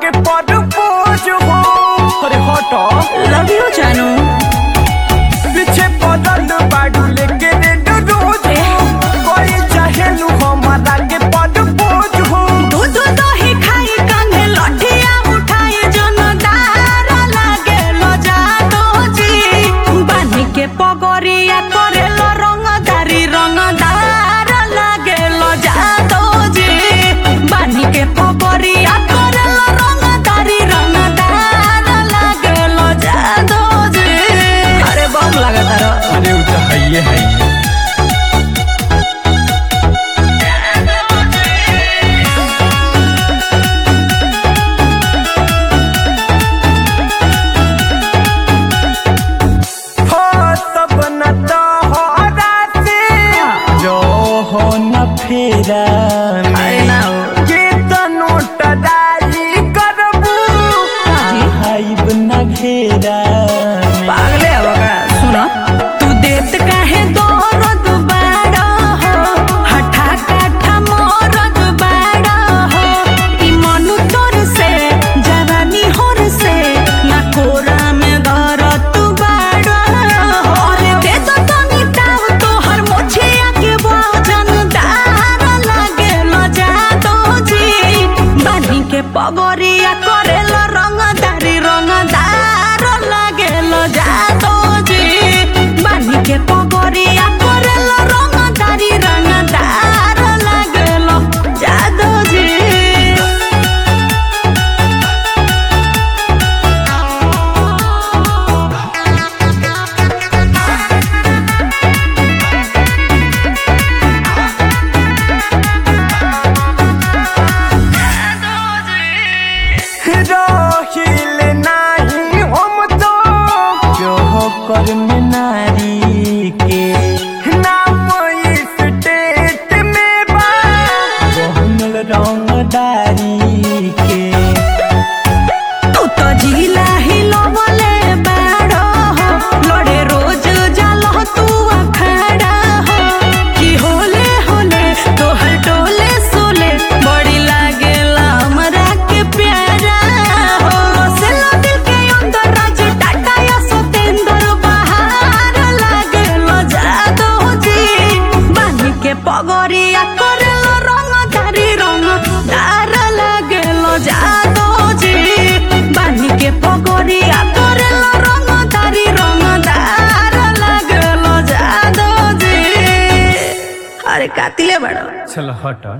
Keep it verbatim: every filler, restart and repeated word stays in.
के परपोज हो। अरे हटो लव यू जानू पीछे बदल बाडू लेके रेड रोज कोई चाहे लू हमारा के परपोज हो। दूध दही खाई कंधे लठिया उठाई जनदार लागे लो जादो जी बानी के पगरिया करे लो रंगदारी रंगदार लागे लो जादो जी बानी के पगरिया करे लो रंगदारी रंगदार लागे लो जादो जी। अरे बम लगा तारो अरे वो तो है ये है ये। फेरा के नोट डाली करबू हाइब न घेरा पागले होगा सुनो तू देत काहे दौरद बाड़ा हो हठा काठा मोरद बाड़ा हो ई मनु तोर से जवानी होर से ना कोरा में धरत बाड़ा हो अरे दे तो तनी ताव तोहर मोछिया के वजन दार लागे न जादो जी बानी के पगरिया करेला रंगदारी रंगदार लागे लो जादो जी बानी के पगरिया करेला रंगदारी रंगदार लागे लो जादो जी। रहिल नाही हम तो जो कर में नारी के नाम स्टेट में बा बहुनल रंगदारी के तू तो जिला हिलो बोले बाड़ो हो लड़े रोज जालो तू अखाड़ा हो कि होले होले तोहर टोले सोले बड़ी लागेला हमरा के प्यारा हो बसेला दिल के अंदर राज टाटा या सतेंद्र बहार लागेलो जादो जी बानी के पगरिया करेलो रंगदारी रंगदार लागेलो जादो जी बानी के पगरिया करेलो रंगदारी रंगदार लागेलो जादो जी। अरे कातिले बड़ो चलो हट।